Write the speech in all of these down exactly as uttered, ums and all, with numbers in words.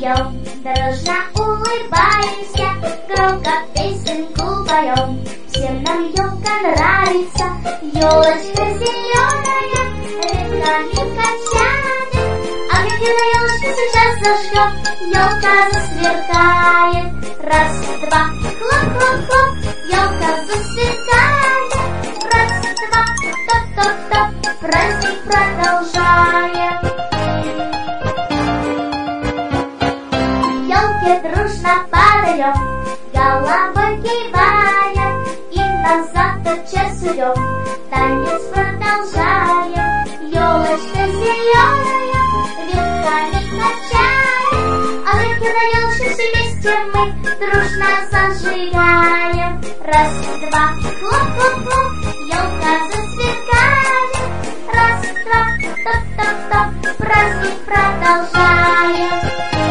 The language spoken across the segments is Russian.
идем, дружно улыбаемся, громко песенку поем. Всем нам елка нравится, елочка зеленая, ветками качает. А как на елочке сейчас зажжем, елка засверкает. Раз, два, хлоп-хлоп-хлоп, елка засверкает. Раз, два, топ-топ-топ, праздник продолжаем. Елке дружно падаем, головой киваем, и назад тотчас уйдем, танец продолжаем. Елочка зеленая, ветками качаем, а ветки на елочке все вместе мы дружно зажигаем. Раз, два, хлоп-хлоп-хлоп, елка засверкает. Раз, два, топ-топ-топ, праздник продолжаем.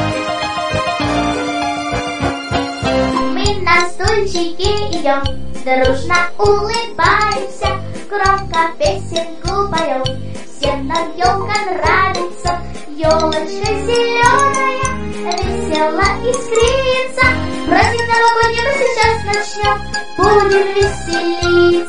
Мы на стульчике идем, дружно улыбаемся, громко песенку поем. Всем нам елка нравится, елочка зеленая, весело искрится. Праздник новогодний мы сейчас начнем, будем веселиться.